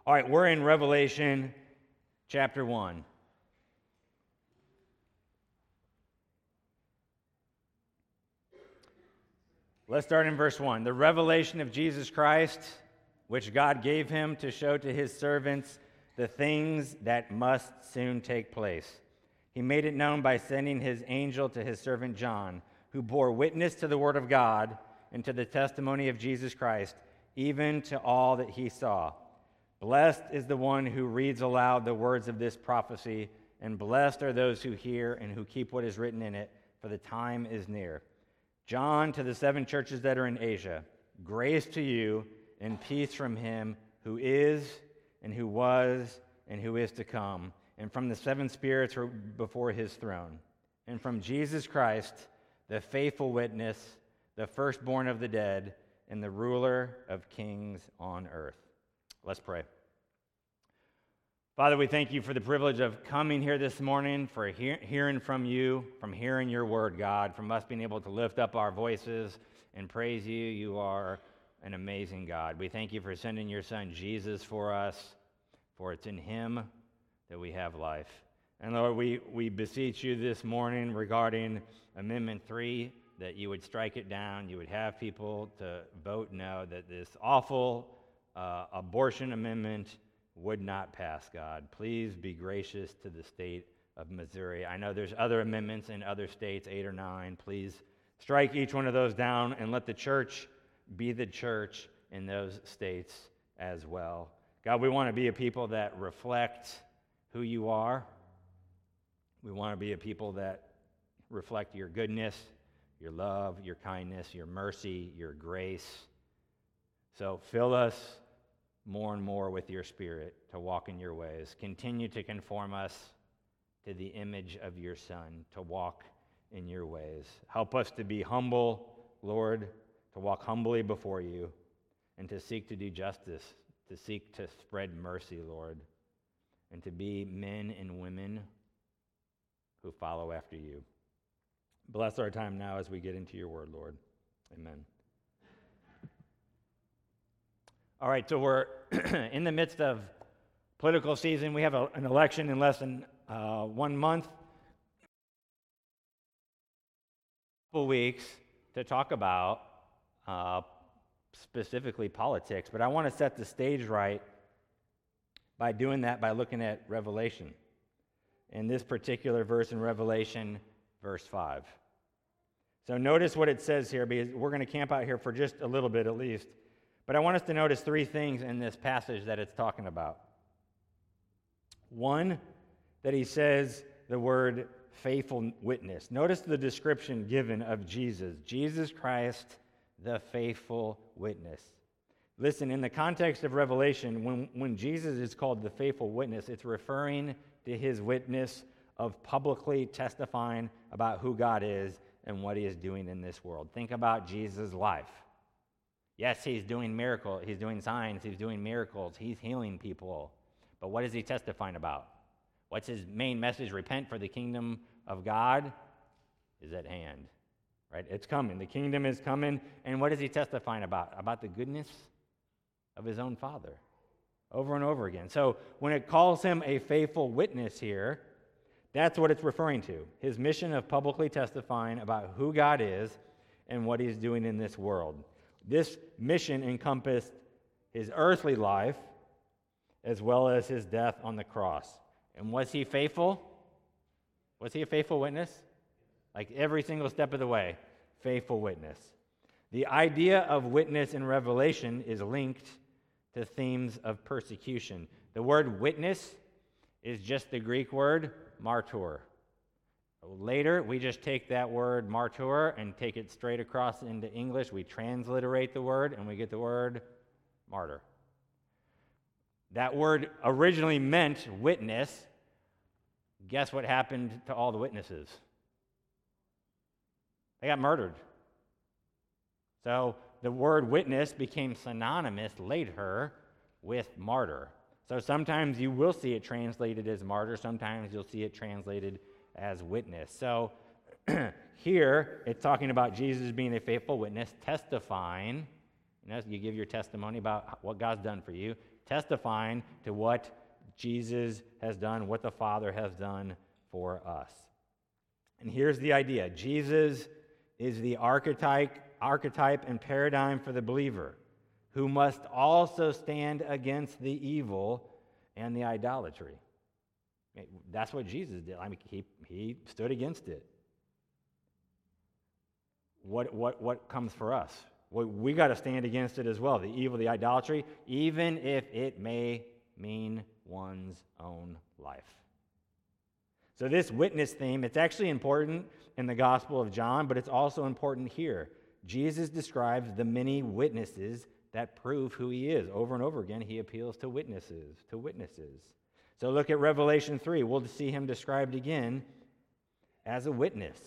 All right, we're in Revelation chapter 1. Let's start in verse 1. The revelation of Jesus Christ, which God gave him to show to his servants the things that must soon take place. He made it known by sending his angel to his servant John, who bore witness to the word of God and to the testimony of Jesus Christ, even to all that he saw. Blessed is the one who reads aloud the words of this prophecy, and blessed are those who hear and who keep what is written in it, for the time is near. John, to the 7 churches that are in Asia, grace to you and peace from him who is, and who was, and who is to come, and from the 7 spirits who are before his throne, and from Jesus Christ, the faithful witness, the firstborn of the dead, and the ruler of kings on earth. Let's pray. Father, we thank you for the privilege of coming here this morning, for hearing from you, from hearing your word, God, from us being able to lift up our voices and praise you. You are an amazing God. We thank you for sending your son Jesus for us, for it's in him that we have life. And Lord, we beseech you this morning regarding Amendment 3, that you would strike it down, you would have people to vote no, that this awful abortion amendment would not pass, God. Please be gracious to the state of Missouri. I know there's other amendments in other states, 8 or 9. Please strike each one of those down and let the church be the church in those states as well. God, we want to be a people that reflect who you are. We want to be a people that reflect your goodness, your love, your kindness, your mercy, your grace. So fill us more and more with your Spirit to walk in your ways. Continue to conform us to the image of your Son, to walk in your ways. Help us to be humble, Lord, to walk humbly before you, and to seek to do justice, to seek to spread mercy, Lord, and to be men and women who follow after you. Bless our time now as we get into your word, Lord. Amen. All right, so we're in the midst of political season. We have an election in less than 1 month. Couple weeks to talk about specifically politics, but I want to set the stage right by doing that by looking at Revelation. In this particular verse in Revelation, verse 5. So notice what it says here, because we're going to camp out here for just a little bit at least. But I want us to notice 3 things in this passage that it's talking about. One, that he says the word faithful witness. Notice the description given of Jesus. Jesus Christ, the faithful witness. Listen, in the context of Revelation, when Jesus is called the faithful witness, it's referring to his witness of publicly testifying about who God is and what he is doing in this world. Think about Jesus' life. Yes, he's doing miracles, he's doing signs, he's doing miracles, he's healing people. But what is he testifying about? What's his main message? Repent, for the kingdom of God is at hand. Right? It's coming. The kingdom is coming. And what is he testifying about? About the goodness of his own Father. Over and over again. So when it calls him a faithful witness here, that's what it's referring to. His mission of publicly testifying about who God is and what he's doing in this world. This mission encompassed his earthly life as well as his death on the cross. And was he faithful? Was he a faithful witness? Like every single step of the way, faithful witness. The idea of witness in Revelation is linked to themes of persecution. The word witness is just the Greek word martyr. Later, we just take that word martyr and take it straight across into English. We transliterate the word, and we get the word martyr. That word originally meant witness. Guess what happened to all the witnesses? They got murdered. So the word witness became synonymous later with martyr. So sometimes you will see it translated as martyr. Sometimes you'll see it translated as witness. So here it's talking about Jesus being a faithful witness, testifying. You give your testimony about what God's done for you. testifying to what Jesus has done, what the Father has done for us. And here's the idea. Jesus is the archetype and paradigm for the believer, who must also stand against the evil and the idolatry. That's what Jesus did. I mean, he stood against it. What comes for us? We got to stand against it as well, the evil, the idolatry, even if it may mean one's own life. So this witness theme, it's actually important in the Gospel of John, but it's also important here. Jesus describes the many witnesses that prove who he is. Over and over again, he appeals to witnesses, So look at Revelation 3. We'll see him described again as a witness.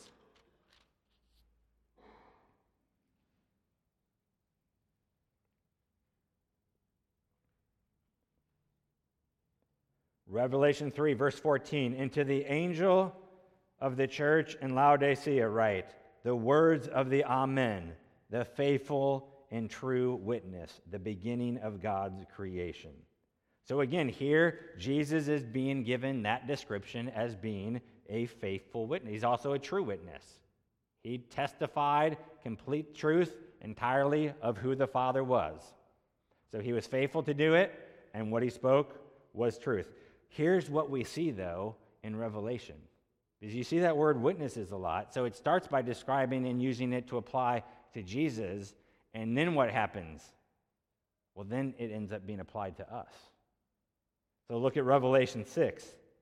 Revelation 3, verse 14. And to the angel of the church in Laodicea write, the words of the Amen, the faithful and true witness, the beginning of God's creation. So again, here, Jesus is being given that description as being a faithful witness. He's also a true witness. He testified complete truth entirely of who the Father was. So he was faithful to do it, and what he spoke was truth. Here's what we see, though, in Revelation. Because you see that word witnesses a lot. So it starts by describing and using it to apply to Jesus. And then what happens? Well, then it ends up being applied to us. So look at Revelation 6.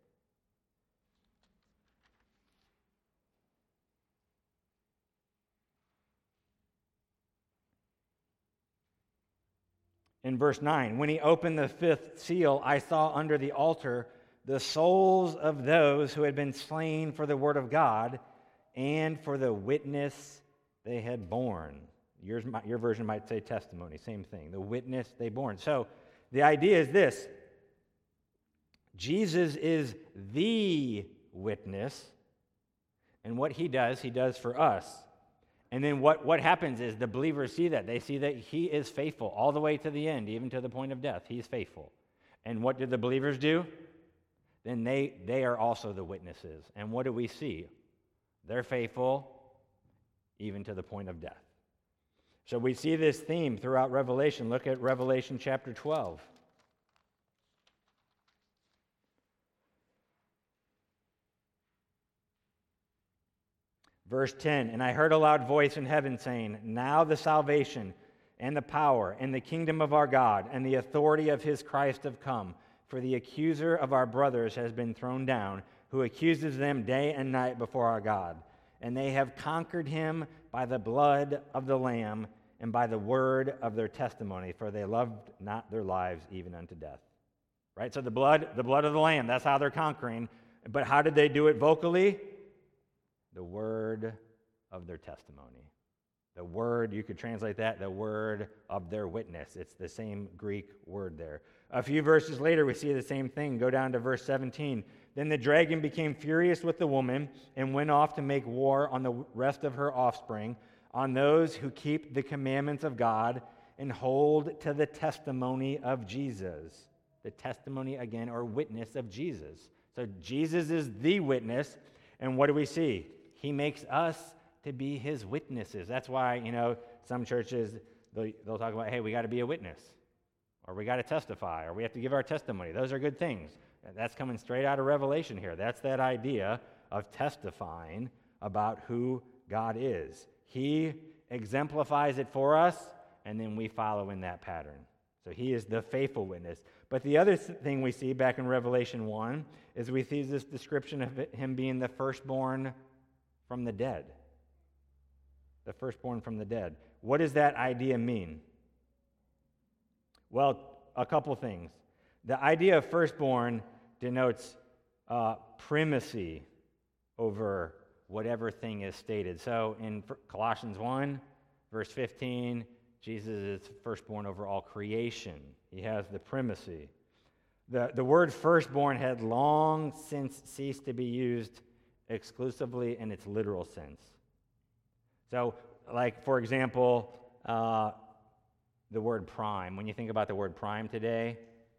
In verse 9, when he opened the fifth seal, I saw under the altar the souls of those who had been slain for the word of God and for the witness they had borne. Your version might say testimony, same thing. The witness they borne. So the idea is this. Jesus is the witness, and what he does for us. And then what happens is the believers see that. They see that he is faithful all the way to the end, even to the point of death. He's faithful. And what do the believers do? Then they are also the witnesses. And what do we see? They're faithful even to the point of death. So we see this theme throughout Revelation. Look at Revelation chapter 12. Verse 10, and I heard a loud voice in heaven saying, now the salvation and the power and the kingdom of our God and the authority of his Christ have come. For the accuser of our brothers has been thrown down, who accuses them day and night before our God. And they have conquered him by the blood of the Lamb and by the word of their testimony, for they loved not their lives even unto death. Right? So the blood of the Lamb, that's how they're conquering. But how did they do it vocally? The word of their testimony. The word, you could translate that, the word of their witness. It's the same Greek word there. A few verses later, we see the same thing. Go down to verse 17. Then the dragon became furious with the woman and went off to make war on the rest of her offspring, on those who keep the commandments of God and hold to the testimony of Jesus. The testimony, again, or witness of Jesus. So Jesus is the witness, and what do we see? He makes us to be his witnesses. That's why, some churches, they'll talk about, hey, we got to be a witness, or we got to testify, or we have to give our testimony. Those are good things. That's coming straight out of Revelation here. That's that idea of testifying about who God is. He exemplifies it for us, and then we follow in that pattern. So he is the faithful witness. But the other thing we see back in Revelation 1 is we see this description of him being the firstborn from the dead. The firstborn from the dead. What does that idea mean? Well, a couple things. The idea of firstborn denotes primacy over whatever thing is stated. So in Colossians 1, verse 15, Jesus is firstborn over all creation. He has the primacy. The word firstborn had long since ceased to be used exclusively in its literal sense. So, like, for example, the word prime. When you think about the word prime today,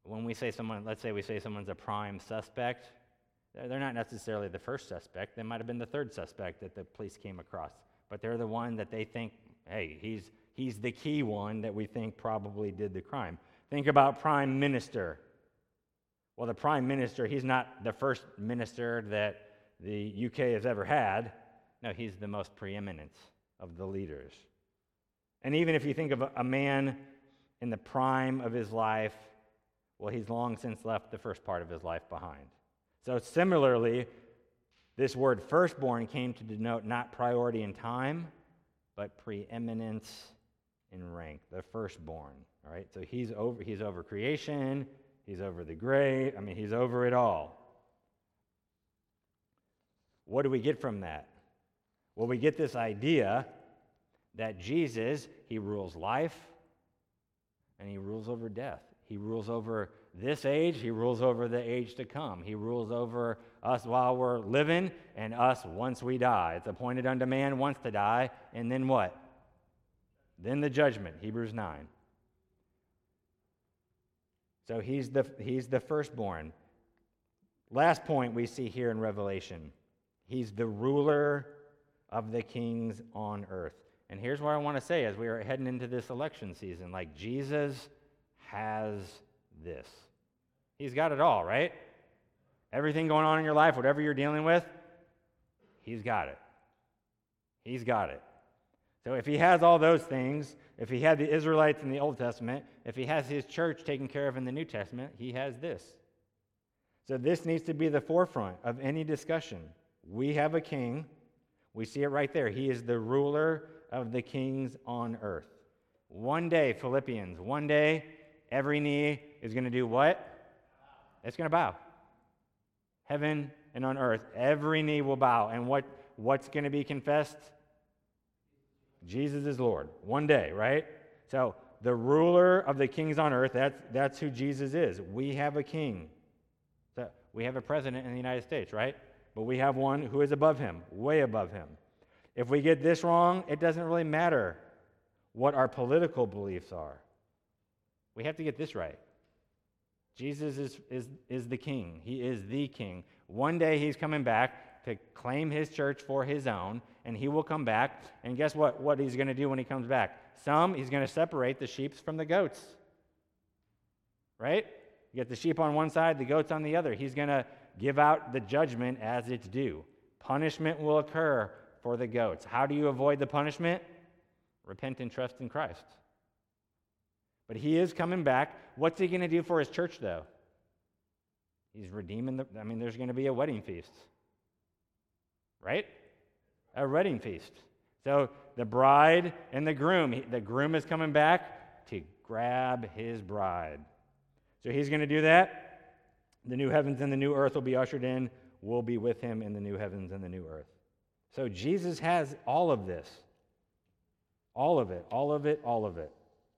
when we say someone, let's say we say someone's a prime suspect, they're not necessarily the first suspect. They might have been the third suspect that the police came across. But they're the one that they think, hey, he's the key one that we think probably did the crime. Think about prime minister. Well, the prime minister, he's not the first minister that the UK has ever had. No, he's the most preeminent of the leaders. And even if you think of a man in the prime of his life, well, he's long since left the first part of his life behind. So similarly, this word firstborn came to denote not priority in time, but preeminence in rank, the firstborn. All right, so he's over creation, he's over the grave, he's over it all. What do we get from that? Well, we get this idea that Jesus, he rules life and he rules over death. He rules over this age, he rules over the age to come. He rules over us while we're living and us once we die. It's appointed unto man once to die, and then what? Then the judgment, Hebrews 9. So he's the firstborn. Last point we see here in Revelation. He's the ruler of the kings on earth. And here's what I want to say as we are heading into this election season. Like, Jesus has this. He's got it all, right? Everything going on in your life, whatever you're dealing with, he's got it. He's got it. So if he has all those things, if he had the Israelites in the Old Testament, if he has his church taken care of in the New Testament, he has this. So this needs to be the forefront of any discussion. We have a king. We see it right there. He is the ruler of the kings on earth. One day, Philippians, one day, every knee is going to do what? It's going to bow. Heaven and on earth, every knee will bow. And what's going to be confessed? Jesus is Lord. One day, right? So the ruler of the kings on earth, that's who Jesus is. We have a king. So we have a president in the United States, right? But we have one who is above him, way above him. If we get this wrong, it doesn't really matter what our political beliefs are. We have to get this right. Jesus is the king. He is the king. One day he's coming back to claim his church for his own, and he will come back, and guess what he's going to do when he comes back? He's going to separate the sheep from the goats. Right? You get the sheep on one side, the goats on the other. He's going to give out the judgment as it's due. Punishment will occur for the goats. How do you avoid the punishment? Repent and trust in Christ. But he is coming back. What's he going to do for his church, though? He's redeeming there's going to be a wedding feast. Right? A wedding feast. So the bride and the groom is coming back to grab his bride. So he's going to do that. The new heavens and the new earth will be ushered in. We'll be with him in the new heavens and the new earth. So Jesus has all of this. All of it, all of it, all of it.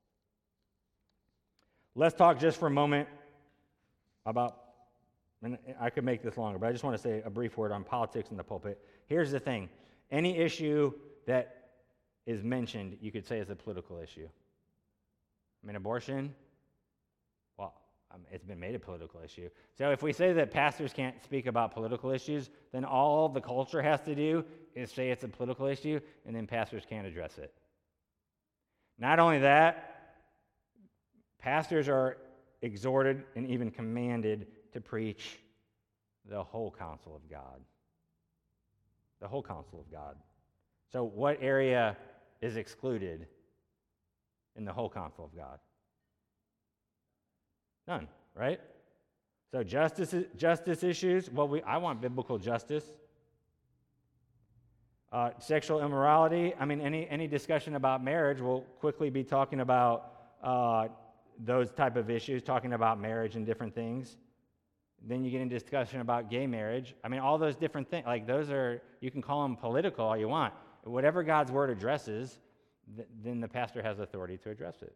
Let's talk just for a moment about, and I could make this longer, but I just want to say a brief word on politics in the pulpit. Here's the thing. Any issue that is mentioned, you could say is a political issue. Abortion, it's been made a political issue. So if we say that pastors can't speak about political issues, then all the culture has to do is say it's a political issue, and then pastors can't address it. Not only that, pastors are exhorted and even commanded to preach the whole counsel of God. The whole counsel of God. So what area is excluded in the whole counsel of God? None, right? So justice issues, I want biblical justice. Sexual immorality, any discussion about marriage will quickly be talking about those type of issues, talking about marriage and different things. Then you get into discussion about gay marriage. All those different things, you can call them political all you want. Whatever God's word addresses, then the pastor has authority to address it.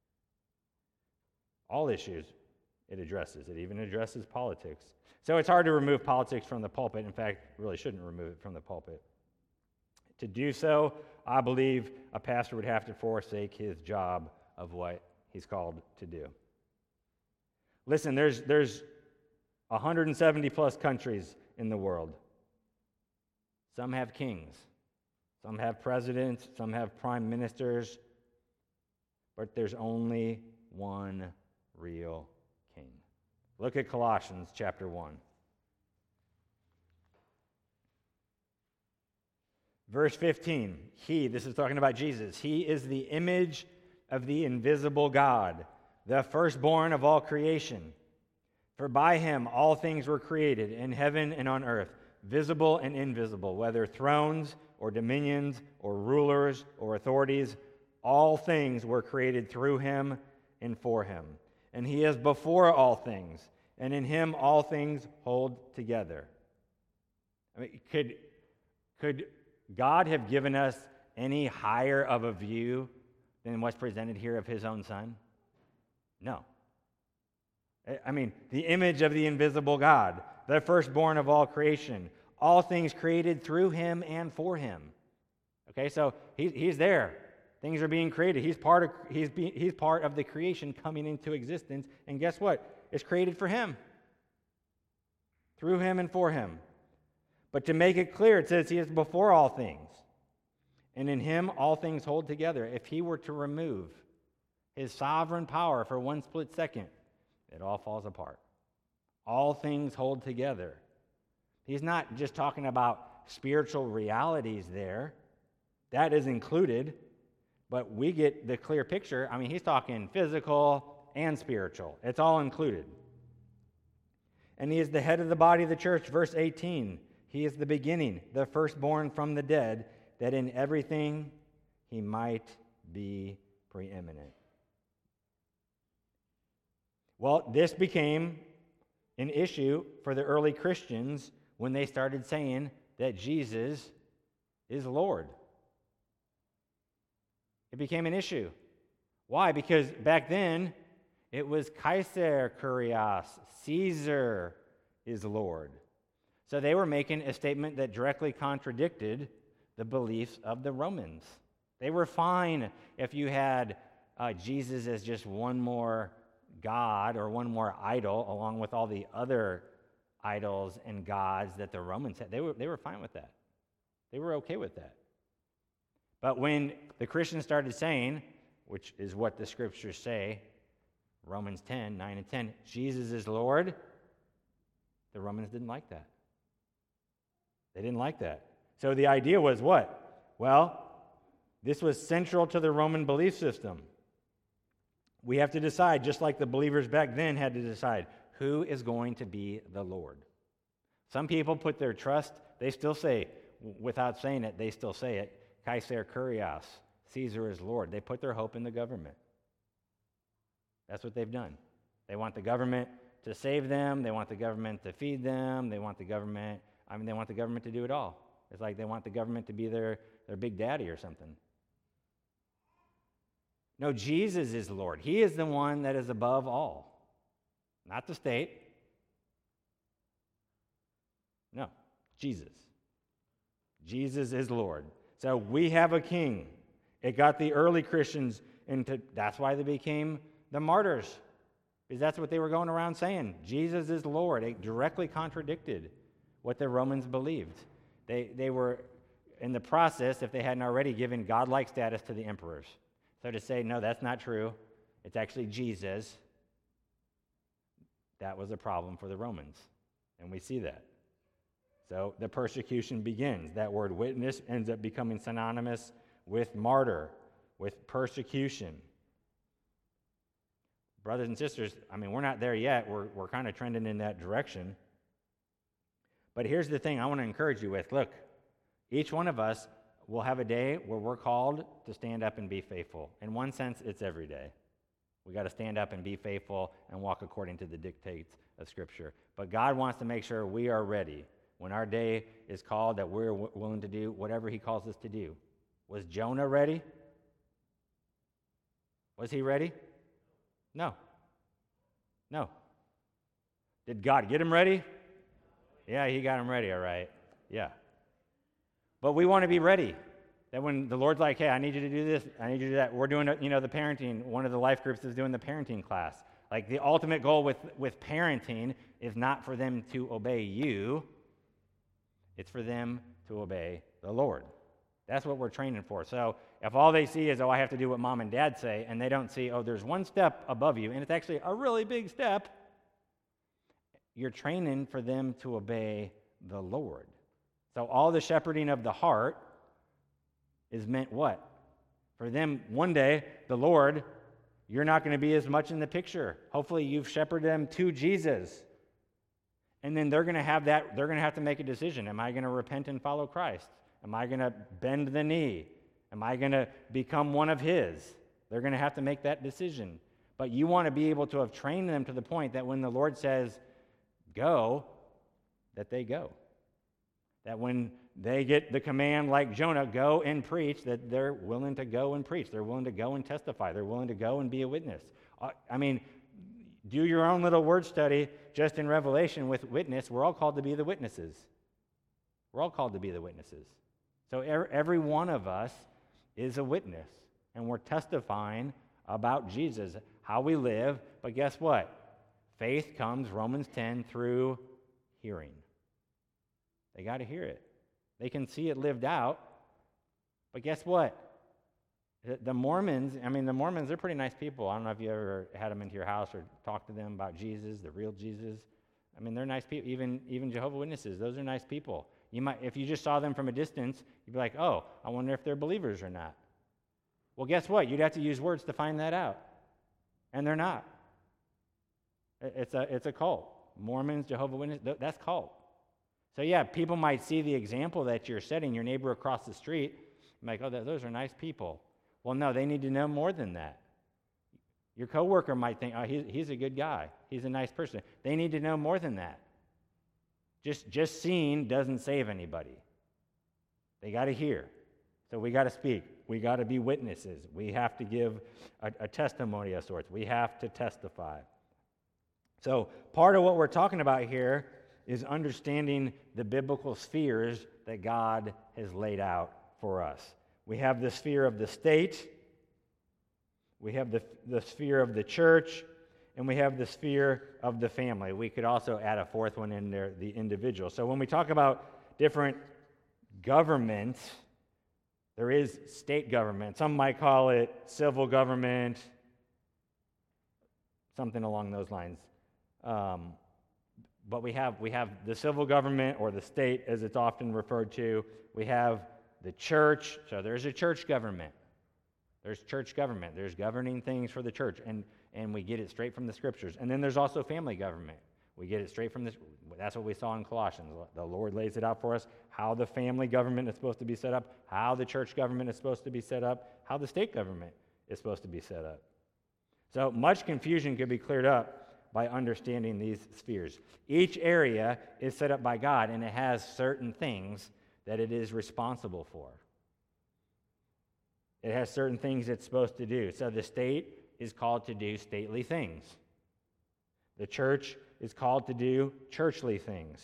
All issues it addresses. It even addresses politics. So it's hard to remove politics from the pulpit. In fact, really shouldn't remove it from the pulpit. To do so, I believe a pastor would have to forsake his job of what he's called to do. Listen, there's 170 plus countries in the world. Some have kings, some have presidents, some have prime ministers, but there's only one real king. Look at Colossians chapter 1. Verse 15, this is talking about Jesus, he is the image of the invisible God, the firstborn of all creation. For by him all things were created, in heaven and on earth, visible and invisible, whether thrones or dominions or rulers or authorities, all things were created through him and for him. And he is before all things, and in him all things hold together. I mean, could God have given us any higher of a view than what's presented here of his own Son? No. I mean, the image of the invisible God, the firstborn of all creation, all things created through him and for him. Okay, so he's there. Things are being created. He's part of the creation coming into existence. And guess what? It's created for him. Through him and for him. But to make it clear, it says he is before all things. And in him all things hold together. If he were to remove his sovereign power for one split second, it all falls apart. All things hold together. He's not just talking about spiritual realities there. That is included. But we get the clear picture. I mean, he's talking physical and spiritual. It's all included. And he is the head of the body of the church. Verse 18. He is the beginning, the firstborn from the dead, that in everything he might be preeminent. Well, this became an issue for the early Christians when they started saying that Jesus is Lord. It became an issue. Why? Because back then, it was Kaiser Kurios, Caesar is Lord. So they were making a statement that directly contradicted the beliefs of the Romans. They were fine if you had Jesus as just one more god or one more idol along with all the other idols and gods that the Romans had. They were fine with that. They were okay with that. But when the Christians started saying, which is what the scriptures say, Romans 10, 9 and 10, Jesus is Lord, the Romans didn't like that. They didn't like that. So the idea was what? Well, this was central to the Roman belief system. We have to decide, just like the believers back then had to decide, who is going to be the Lord. Some people put their trust, they still say, without saying it, they still say it, Kaiser Kurios, Caesar is Lord. They put their hope in the government. That's what they've done. They want the government to save them. They want the government to feed them. They want the government to do it all. It's like they want the government to be their big daddy or something. No, Jesus is Lord. He is the one that is above all. Not the state. No, Jesus. Jesus is Lord. So we have a king. It got the early Christians into, that's why they became the martyrs. Because that's what they were going around saying. Jesus is Lord. It directly contradicted what the Romans believed. They were in the process, if they hadn't already, given godlike status to the emperors. So to say, no, that's not true, it's actually Jesus, that was a problem for the Romans. And we see that. So the persecution begins. That word witness ends up becoming synonymous with martyr, with persecution. Brothers and sisters, I mean, we're not there yet. We're kind of trending in that direction. But here's the thing I want to encourage you with. Look, each one of us will have a day where we're called to stand up and be faithful. In one sense, it's every day. We got to stand up and be faithful and walk according to the dictates of Scripture. But God wants to make sure we are ready when our day is called, that we're willing to do whatever he calls us to do. Was Jonah ready? Was he ready? No. Did God get him ready? Yeah, he got him ready, all right. Yeah. But we want to be ready. That when the Lord's like, hey, I need you to do this, I need you to do that. We're doing, the parenting. One of the life groups is doing the parenting class. Like the ultimate goal with parenting is not for them to obey you, it's for them to obey the Lord. That's what we're training for. So if all they see is, oh, I have to do what mom and dad say, and they don't see, oh, there's one step above you, and it's actually a really big step, you're training for them to obey the Lord. So all the shepherding of the heart is meant what? For them, one day, the Lord, you're not going to be as much in the picture. Hopefully you've shepherded them to Jesus. And then they're going to have to make a decision. Am I going to repent and follow Christ? Am I going to bend the knee? Am I going to become one of his? They're going to have to make that decision. But you want to be able to have trained them to the point that when the Lord says, go, that they go. That when they get the command like Jonah, go and preach, that they're willing to go and preach. They're willing to go and testify. They're willing to go and be a witness. Do your own little word study just in Revelation with witness. We're all called to be the witnesses. We're all called to be the witnesses. So every one of us is a witness, and we're testifying about Jesus, how we live. But guess what? Faith comes, Romans 10, through hearing. They got to hear it. They can see it lived out. But guess what? The Mormons, they're pretty nice people. I don't know if you ever had them into your house or talked to them about Jesus, the real Jesus. They're nice people. Even Jehovah's Witnesses, those are nice people. You might, if you just saw them from a distance, you'd be like, oh, I wonder if they're believers or not. Well, guess what? You'd have to use words to find that out. And they're not. It's a cult. Mormons, Jehovah's Witnesses, that's cult. So yeah, people might see the example that you're setting, your neighbor across the street, and like, oh, those are nice people. Well, no, they need to know more than that. Your coworker might think, oh, he's a good guy. He's a nice person. They need to know more than that. Just seeing doesn't save anybody. They got to hear. So we got to speak. We got to be witnesses. We have to give a testimony of sorts. We have to testify. So part of what we're talking about here is understanding the biblical spheres that God has laid out for us. We have the sphere of the state, we have the sphere of the church, and we have the sphere of the family. We could also add a fourth one in there, the individual. So when we talk about different governments, there is state government. Some might call it civil government, something along those lines. But we have the civil government, or the state as it's often referred to. We have the church. So there's a church government. There's church government. There's governing things for the church, and we get it straight from the scriptures. And then there's also family government. We get it straight from this. That's what we saw in Colossians. The Lord lays it out for us, how the family government is supposed to be set up, how the church government is supposed to be set up, how the state government is supposed to be set up. So much confusion could be cleared up by understanding these spheres. Each area is set up by God, and it has certain things that it is responsible for. It has certain things it's supposed to do. So the state is called to do stately things. The church is called to do churchly things.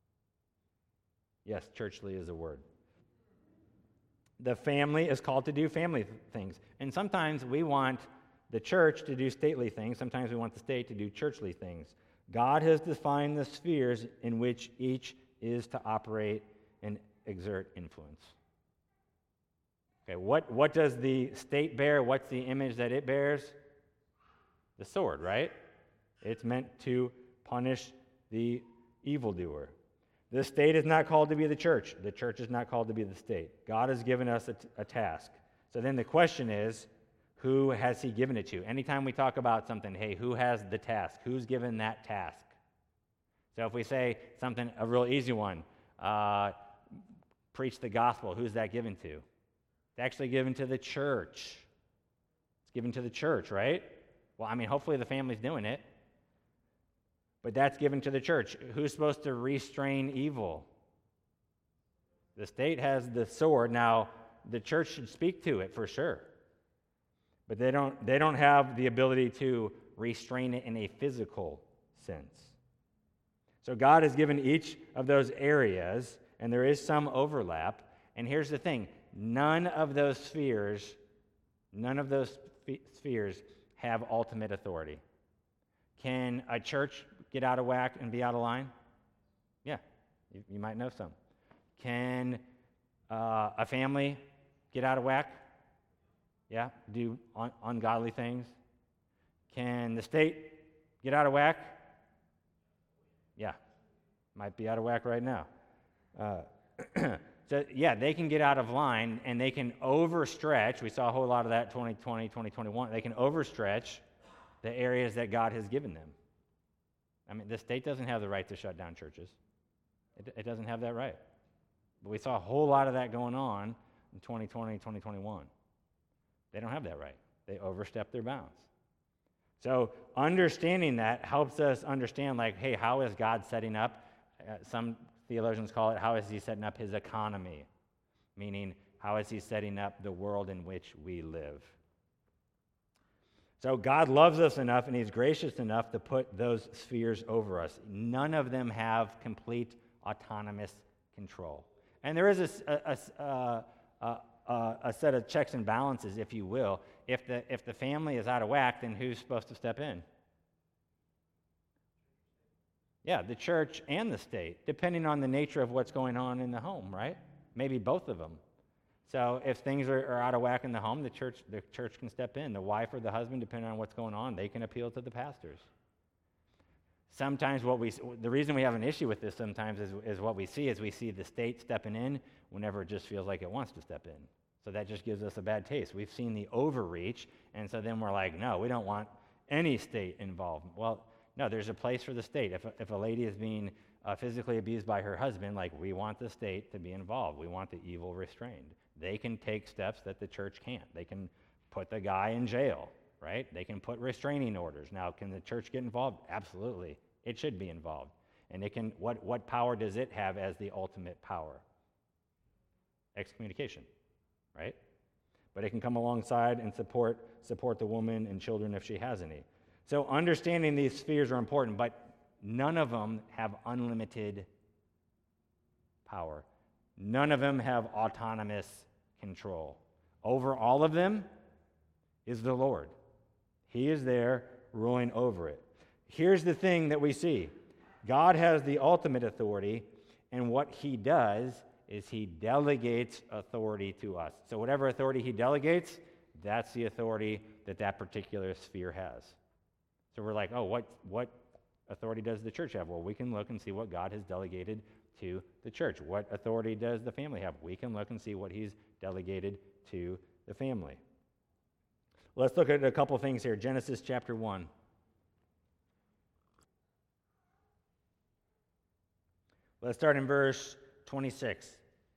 Yes, churchly is a word. The family is called to do family things. And sometimes we want the church to do stately things. Sometimes we want the state to do churchly things. God has defined the spheres in which each is to operate and exert influence. Okay, what does the state bear? What's the image that it bears? The sword, right? It's meant to punish the evildoer. The state is not called to be the church. The church is not called to be the state. God has given us a task. So then the question is, who has he given it to? Anytime we talk about something, hey, who has the task? Who's given that task? So if we say something, a real easy one, preach the gospel, who's that given to? It's actually given to the church. It's given to the church, right? Well, hopefully the family's doing it. But that's given to the church. Who's supposed to restrain evil? The state has the sword. Now, the church should speak to it for sure. But they don't have the ability to restrain it in a physical sense. So God has given each of those areas, and there is some overlap. And here's the thing. None of those spheres have ultimate authority. Can a church get out of whack and be out of line? Yeah, you might know some. Can a family get out of whack? Yeah, do ungodly things. Can the state get out of whack? Yeah, might be out of whack right now. So, yeah, they can get out of line, and they can overstretch. We saw a whole lot of that 2020, 2021. They can overstretch the areas that God has given them. I mean, the state doesn't have the right to shut down churches. It doesn't have that right. But we saw a whole lot of that going on in 2020, 2021. They don't have that right. They overstep their bounds. So understanding that helps us understand, like, hey, how is God setting up? Some theologians call it, how is he setting up his economy? Meaning, how is he setting up the world in which we live? So God loves us enough, and he's gracious enough to put those spheres over us. None of them have complete autonomous control. And there is a set of checks and balances, if you will. If the family is out of whack, then who's supposed to step in? Yeah, the church and the state, depending on the nature of what's going on in the home, right? Maybe both of them. So if things are out of whack in the home, the church can step in. The wife or the husband, depending on what's going on, they can appeal to the pastors. Sometimes the reason we have an issue with this sometimes is what we see is we see the state stepping in whenever it just feels like it wants to step in. So that just gives us a bad taste. We've seen the overreach, and so then we're like, no, we don't want any state involved. Well, no, there's a place for the state. If a lady is being physically abused by her husband, like, we want the state to be involved. We want the evil restrained. They can take steps that the church can't. They can put the guy in jail, right? They can put restraining orders. Now, can the church get involved? Absolutely. It should be involved. And it can. What power does it have as the ultimate power? Excommunication, right? But it can come alongside and support the woman and children if she has any. So understanding these spheres are important, but none of them have unlimited power. None of them have autonomous control. Over all of them is the Lord. He is there ruling over it. Here's the thing that we see. God has the ultimate authority, and what he does is he delegates authority to us. So whatever authority he delegates, that's the authority that particular sphere has. So we're like, oh, what authority does the church have? Well, we can look and see what God has delegated to the church. What authority does the family have? We can look and see what he's delegated to the family. Let's look at a couple things here. Genesis chapter 1. Let's start in verse 26.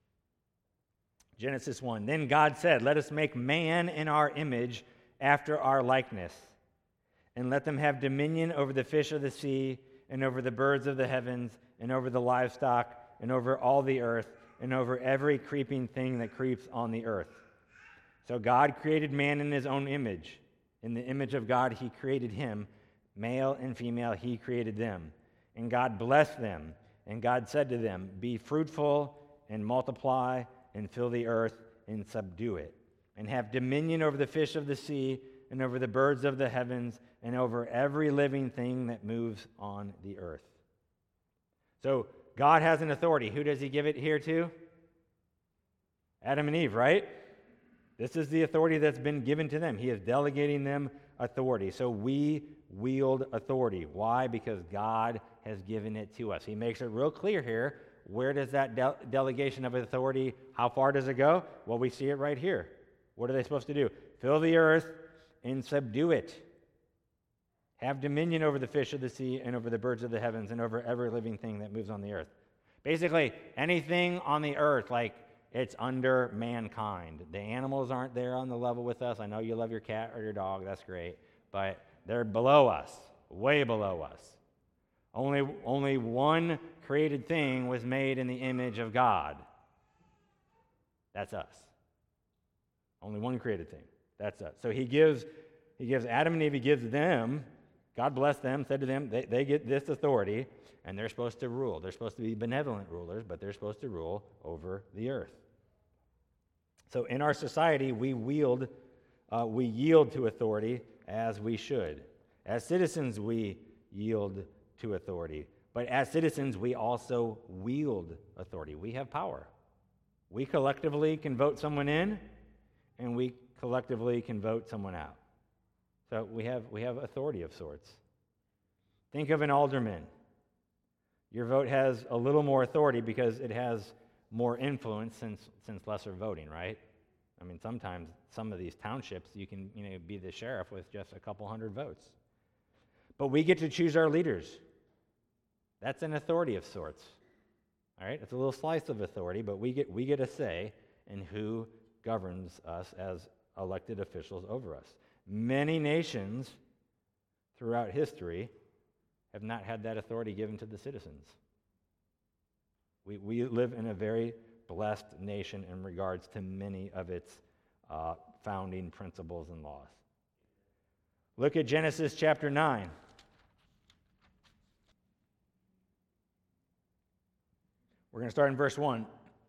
Genesis 1. Then God said, let us make man in our image after our likeness, and let them have dominion over the fish of the sea, and over the birds of the heavens, and over the livestock, and over all the earth, and over every creeping thing that creeps on the earth. So God created man in his own image. In the image of God he created him. Male and female he created them. And God blessed them. And God said to them, be fruitful and multiply and fill the earth and subdue it, and have dominion over the fish of the sea, and over the birds of the heavens, and over every living thing that moves on the earth. So God has an authority. Who does he give it here to? Adam and Eve, right? This is the authority that's been given to them. He is delegating them authority. So we wield authority. Why? Because God has given it to us. He makes it real clear here. Where does that delegation of authority, how far does it go? Well, we see it right here. What are they supposed to do? Fill the earth and subdue it. Have dominion over the fish of the sea, and over the birds of the heavens, and over every living thing that moves on the earth. Basically, anything on the earth, like, it's under mankind. The animals aren't there on the level with us. I know you love your cat or your dog. That's great. But they're below us, way below us. Only one created thing was made in the image of God. That's us. Only one created thing. That's us. So he gives Adam and Eve, he gives them, God blessed them, said to them, they get this authority, and they're supposed to rule. They're supposed to be benevolent rulers, but they're supposed to rule over the earth. So in our society, we yield to authority as we should. As citizens, we yield to authority. But as citizens, we also wield authority. We have power. We collectively can vote someone in, and we collectively can vote someone out. So we have authority of sorts. Think of an alderman. Your vote has a little more authority because it has more influence since lesser voting, right? I mean, sometimes some of these townships, you can be the sheriff with just a couple hundred votes. But we get to choose our leaders. That's an authority of sorts. All right? It's a little slice of authority, but we get a say in who governs us as elected officials over us. Many nations throughout history have not had that authority given to the citizens. We live in a very blessed nation in regards to many of its founding principles and laws. Look at Genesis chapter 9. We're going to start in verse 1.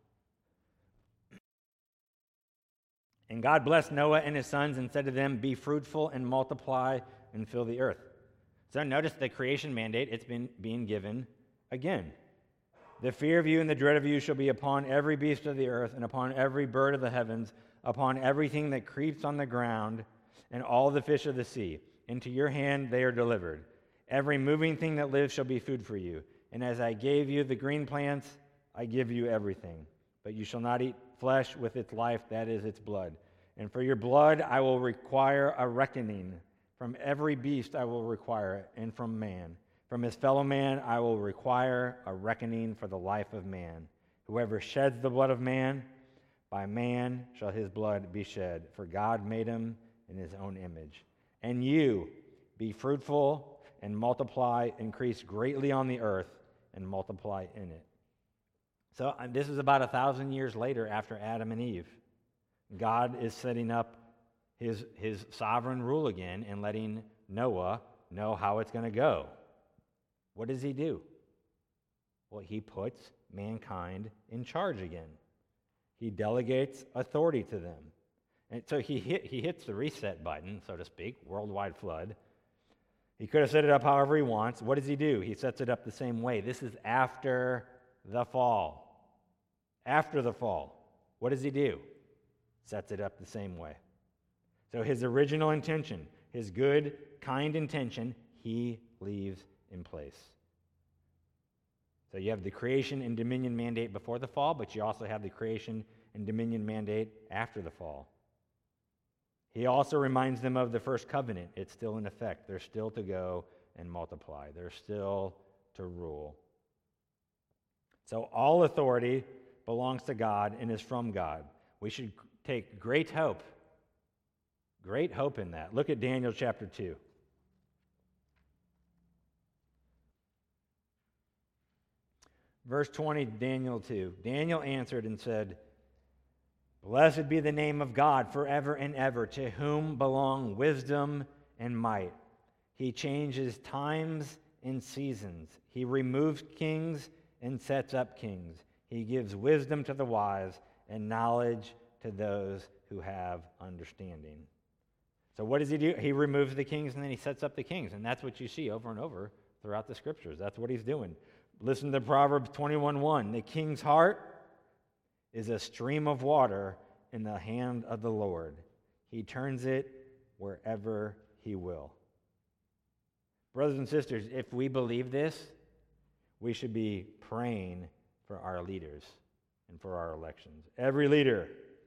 And God blessed Noah and his sons and said to them, "Be fruitful and multiply and fill the earth." So notice the creation mandate, it's been being given again. "The fear of you and the dread of you shall be upon every beast of the earth and upon every bird of the heavens, upon everything that creeps on the ground and all the fish of the sea. Into your hand they are delivered. Every moving thing that lives shall be food for you. And as I gave you the green plants, I give you everything. But you shall not eat flesh with its life, that is its blood. And for your blood I will require a reckoning. From every beast I will require it, and from man. From his fellow man I will require a reckoning for the life of man. Whoever sheds the blood of man, by man shall his blood be shed. For God made him in his own image. And you, be fruitful and multiply, increase greatly on the earth, and multiply in it." So this is about 1,000 years later after Adam and Eve. God is setting up his sovereign rule again and letting Noah know how it's going to go. What does he do? Well, he puts mankind in charge again. He delegates authority to them. And so he hits the reset button, so to speak, worldwide flood. He could have set it up however he wants. What does he do? He sets it up the same way. This is after the fall. After the fall. What does he do? Sets it up the same way. So his original intention, his good, kind intention, he leaves in place. So you have the creation and dominion mandate before the fall, but you also have the creation and dominion mandate after the fall. He also reminds them of the first covenant. It's still in effect. They're still to go and multiply. They're still to rule. So all authority belongs to God and is from God. We should take great hope in that. Look at Daniel chapter 2. Verse 20, Daniel 2. Daniel answered and said, "Blessed be the name of God forever and ever, to whom belong wisdom and might. He changes times and seasons. He removes kings and sets up kings. He gives wisdom to the wise and knowledge to those who have understanding." So what does he do? He removes the kings and then he sets up the kings. And that's what you see over and over throughout the scriptures. That's what he's doing. Listen to Proverbs 21:1. "The king's heart is a stream of water in the hand of the Lord. He turns it wherever he will." Brothers and sisters, if we believe this, we should be praying for our leaders and for our elections. Every leader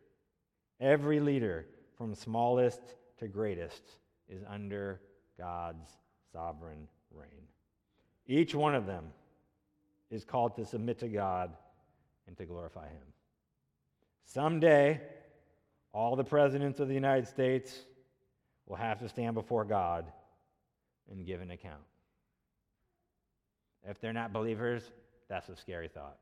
from smallest to greatest is under God's sovereign reign. Each one of them is called to submit to God and to glorify him. Someday, all the presidents of the United States will have to stand before God and give an account. If they're not believers, that's a scary thought.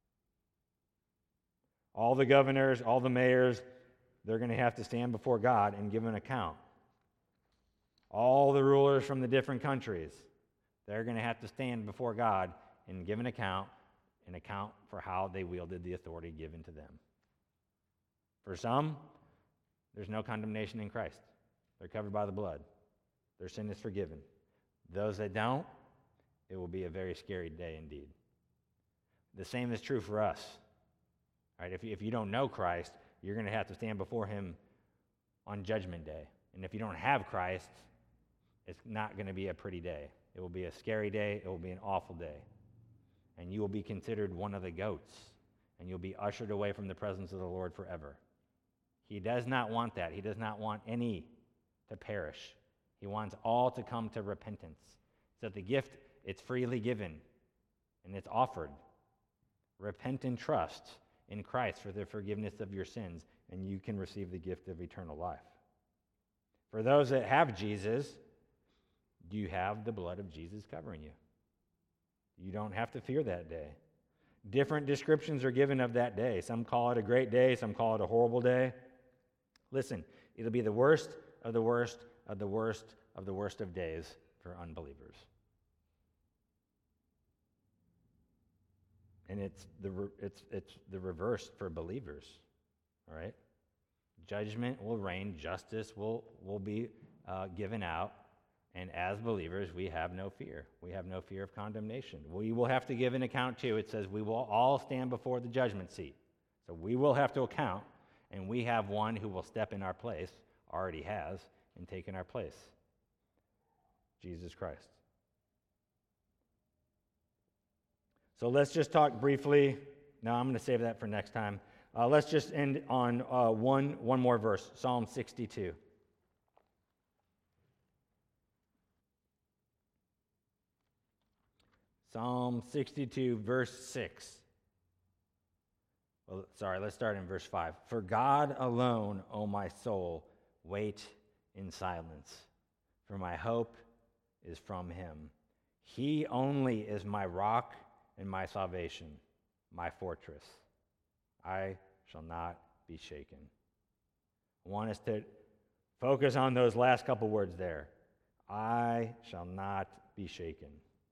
All the governors, all the mayors, they're going to have to stand before God and give an account. All the rulers from the different countries, they're going to have to stand before God and give an account for how they wielded the authority given to them. For some, there's no condemnation in Christ. They're covered by the blood. Their sin is forgiven. Those that don't, it will be a very scary day indeed. The same is true for us. Right? If you don't know Christ, you're going to have to stand before him on Judgment Day. And if you don't have Christ, it's not going to be a pretty day. It will be a scary day. It will be an awful day. And you will be considered one of the goats, and you'll be ushered away from the presence of the Lord forever. He does not want that. He does not want any to perish. He wants all to come to repentance. So the gift, it's freely given, and it's offered. Repent and trust in Christ for the forgiveness of your sins, and you can receive the gift of eternal life. For those that have Jesus, you have the blood of Jesus covering you. You don't have to fear that day. Different descriptions are given of that day. Some call it a great day, some call it a horrible day. Listen, it'll be the worst of the worst of the worst of the worst of days for unbelievers. And it's the reverse for believers, all right? Judgment will reign, justice will be given out, and as believers, we have no fear. We have no fear of condemnation. We will have to give an account too. It says we will all stand before the judgment seat. So we will have to account, and we have one who will step in our place, already has, and take in our place. Jesus Christ. So let's just talk briefly. No, I'm going to save that for next time. Let's just end on one more verse, Psalm 62. Psalm 62, verse 6. Well, sorry, let's start in verse 5. For God alone, O my soul, wait in silence, for my hope is from him. He only is my rock and my salvation, my fortress. I shall not be shaken. I want us to focus on those last couple words there. I shall not be shaken.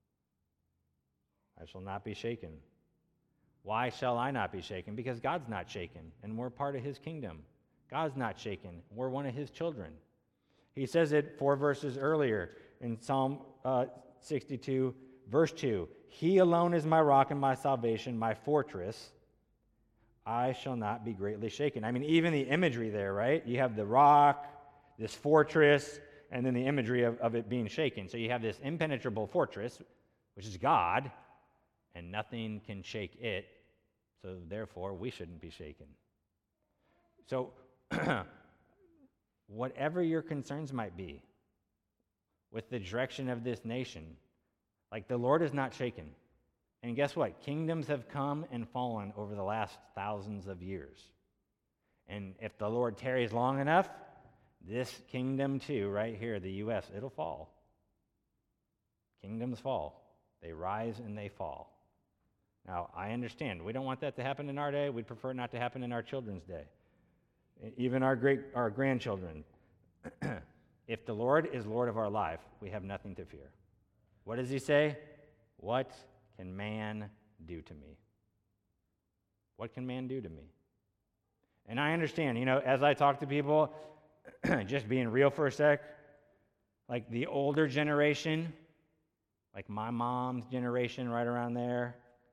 I shall not be shaken. Why shall I not be shaken? Because God's not shaken, and we're part of his kingdom. God's not shaken. We're one of his children. He says it 4 verses earlier in Psalm 62, verse 2. He alone is my rock and my salvation, my fortress. I shall not be greatly shaken. I mean, even the imagery there, right? You have the rock, this fortress, and then the imagery of it being shaken. So you have this impenetrable fortress, which is God, and nothing can shake it, so therefore we shouldn't be shaken. So, whatever your concerns might be with the direction of this nation, like the Lord is not shaken. And guess what? Kingdoms have come and fallen over the last thousands of years. And if the Lord tarries long enough, this kingdom too, right here, the U.S., it'll fall. Kingdoms fall. They rise and they fall. Now, I understand. We don't want that to happen in our day. We'd prefer it not to happen in our children's day. Even our grandchildren. If the Lord is Lord of our life, we have nothing to fear. What does he say? What can man do to me? What can man do to me? And I understand, as I talk to people, just being real for a sec, like the older generation, like my mom's generation right around there,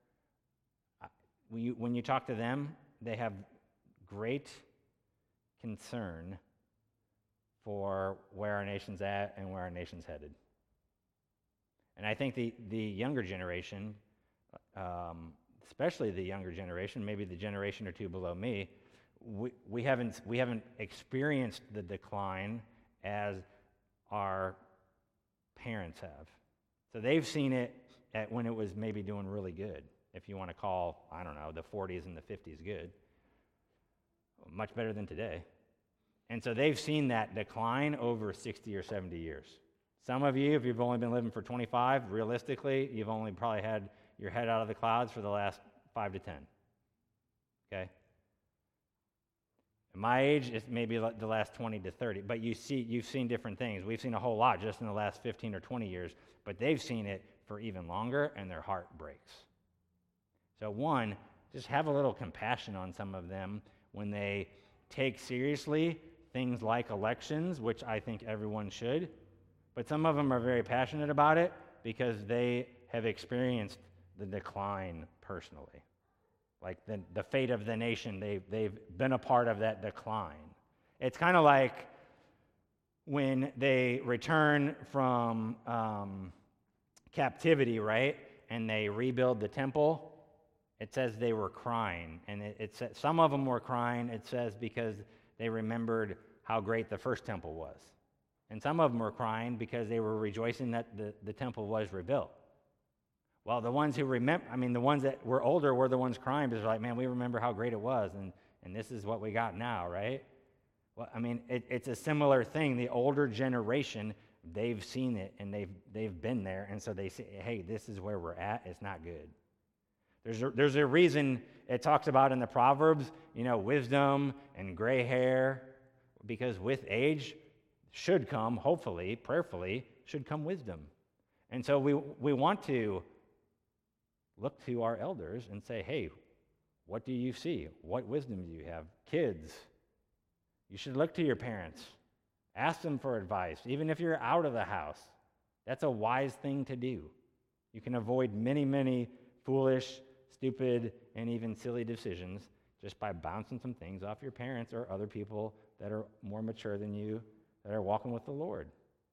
when you talk to them, they have great concern for where our nation's at and where our nation's headed. And I think the younger generation, especially the younger generation, maybe the generation or two below me, we haven't experienced the decline as our parents have. So they've seen it when it was maybe doing really good. If you want to call, I don't know, the 40s and the 50s good. Much better than today. And so they've seen that decline over 60 or 70 years. Some of you, if you've only been living for 25, realistically, you've only probably had your head out of the clouds for the last 5 to 10. Okay? At my age, it's maybe the last 20 to 30. But you've seen different things. We've seen a whole lot just in the last 15 or 20 years. But they've seen it for even longer, and their heart breaks. So one, just have a little compassion on some of them when they take seriously things like elections, which I think everyone should. But some of them are very passionate about it because they have experienced the decline personally. Like the fate of the nation, they've been a part of that decline. It's kind of like when they return from captivity, right? And they rebuild the temple. It says they were crying, and it says some of them were crying. It says because they remembered how great the first temple was, and some of them were crying because they were rejoicing that the temple was rebuilt. Well, the ones who the ones that were older were the ones crying because they're like, man, we remember how great it was, and this is what we got now, right? Well, it's a similar thing. The older generation, they've seen it and they've been there, and so they say, hey, this is where we're at. It's not good. There's a reason it talks about in the Proverbs, wisdom and gray hair, because with age should come, hopefully, prayerfully, should come wisdom. And so we want to look to our elders and say, hey, what do you see? What wisdom do you have? Kids, you should look to your parents. Ask them for advice, even if you're out of the house. That's a wise thing to do. You can avoid many, many foolish, stupid, and even silly decisions just by bouncing some things off your parents or other people that are more mature than you, that are walking with the Lord.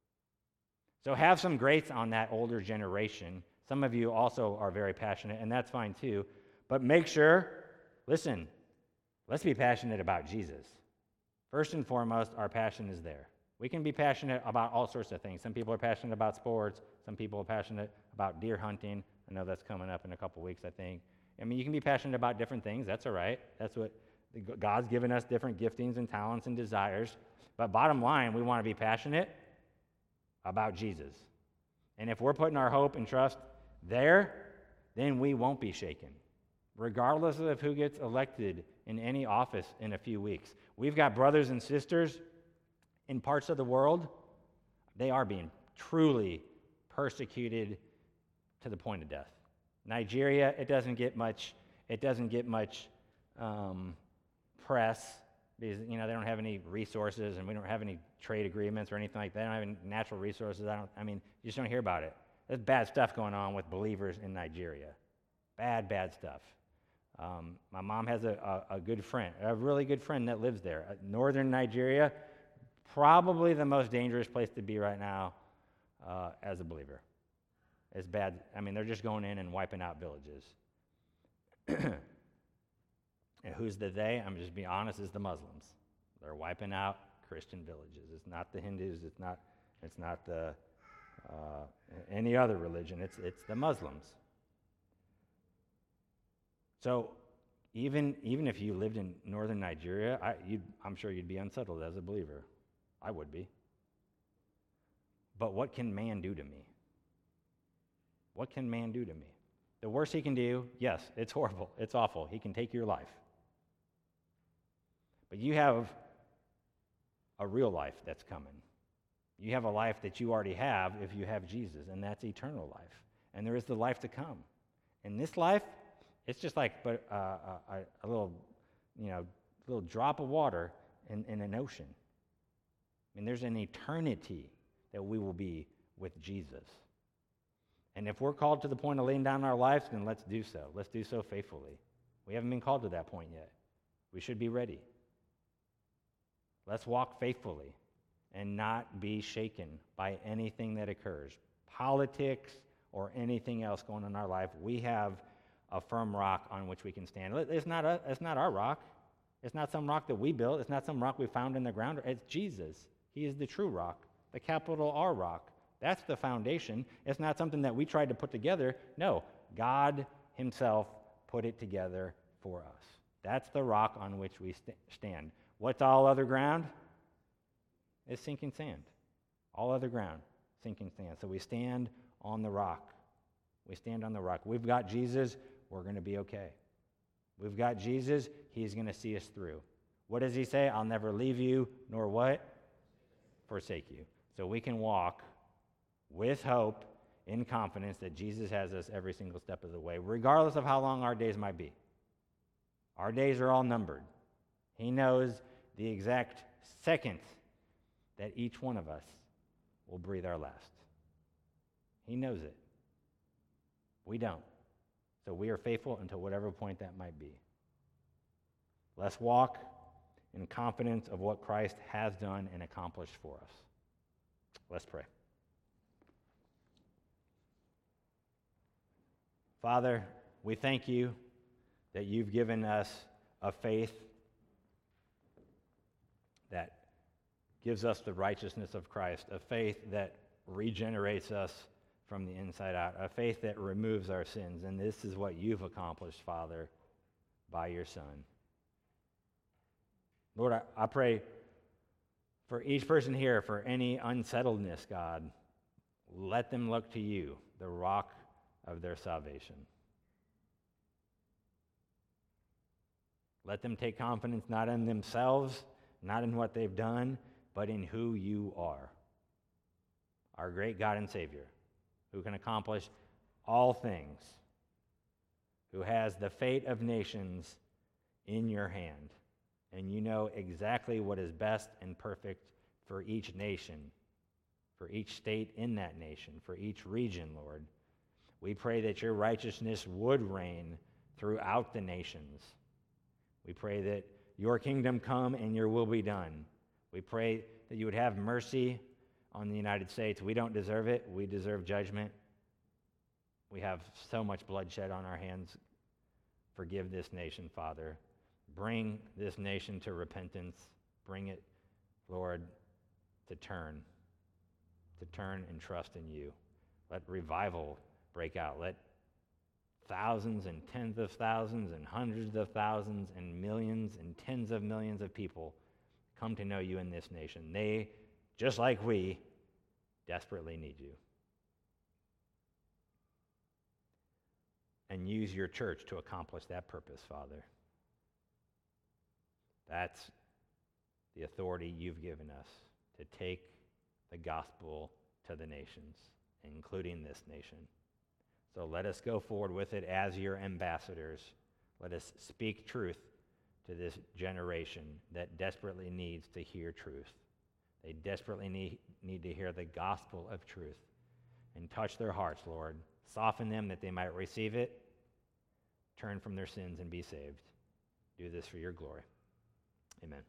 So have some grace on that older generation. Some of you also are very passionate, and that's fine too. But make sure, listen, let's be passionate about Jesus. First and foremost, our passion is there. We can be passionate about all sorts of things. Some people are passionate about sports. Some people are passionate about deer hunting. I know that's coming up in a couple weeks, I think. You can be passionate about different things. That's all right. That's what God's given us, different giftings and talents and desires. But bottom line, we want to be passionate about Jesus. And if we're putting our hope and trust there, then we won't be shaken, regardless of who gets elected in any office in a few weeks. We've got brothers and sisters in parts of the world, they are being truly persecuted to the point of death. Nigeria, it doesn't get much press because they don't have any resources, and we don't have any trade agreements or anything like that. They don't have any natural resources. You just don't hear about it. There's bad stuff going on with believers in Nigeria. Bad stuff. My mom has a good friend, a really good friend that lives there. Northern Nigeria, probably the most dangerous place to be right now as a believer. It's bad. They're just going in and wiping out villages. And who's the they? I'm just being honest, it's the Muslims. They're wiping out Christian villages. It's not the Hindus. It's not the any other religion. It's the Muslims. So even if you lived in northern Nigeria, I'm sure you'd be unsettled as a believer. I would be. But what can man do to me? What can man do to me? The worst he can do, yes, it's horrible. It's awful. He can take your life. But you have a real life that's coming. You have a life that you already have if you have Jesus, and that's eternal life. And there is the life to come. And this life, it's just like a little drop of water in an ocean. There's an eternity that we will be with Jesus. And if we're called to the point of laying down our lives, then let's do so. Let's do so faithfully. We haven't been called to that point yet. We should be ready. Let's walk faithfully and not be shaken by anything that occurs, politics or anything else going on in our life. We have a firm rock on which we can stand. It's not our rock. It's not some rock that we built. It's not some rock we found in the ground. It's Jesus. He is the true rock, the capital R rock. That's the foundation. It's not something that we tried to put together. No, God himself put it together for us. That's the rock on which we stand. What's all other ground? It's sinking sand. All other ground, sinking sand. So we stand on the rock. We stand on the rock. We've got Jesus. We're going to be okay. We've got Jesus. He's going to see us through. What does he say? I'll never leave you, nor what? Forsake you. So we can walk with hope, in confidence that Jesus has us every single step of the way, regardless of how long our days might be. Our days are all numbered. He knows the exact second that each one of us will breathe our last. He knows it. We don't. So we are faithful until whatever point that might be. Let's walk in confidence of what Christ has done and accomplished for us. Let's pray. Father, we thank you that you've given us a faith that gives us the righteousness of Christ, a faith that regenerates us from the inside out, a faith that removes our sins. And this is what you've accomplished, Father, by your Son. Lord, I pray for each person here, for any unsettledness, God, let them look to you, the rock of their salvation. Let them take confidence not in themselves, not in what they've done, but in who you are, our great God and Savior, who can accomplish all things, who has the fate of nations in your hand, and you know exactly what is best and perfect for each nation, for each state in that nation, for each region, Lord. We pray that your righteousness would reign throughout the nations. We pray that your kingdom come and your will be done. We pray that you would have mercy on the United States. We don't deserve it. We deserve judgment. We have so much bloodshed on our hands. Forgive this nation, Father. Bring this nation to repentance. Bring it, Lord, to turn and trust in you. Let revival break out. Let thousands and tens of thousands and hundreds of thousands and millions and tens of millions of people come to know you in this nation. They, just like we, desperately need you. And use your church to accomplish that purpose, Father. That's the authority you've given us to take the gospel to the nations, including this nation. So let us go forward with it as your ambassadors. Let us speak truth to this generation that desperately needs to hear truth. They desperately need to hear the gospel of truth. And touch their hearts, Lord. Soften them that they might receive it, turn from their sins and be saved. Do this for your glory. Amen.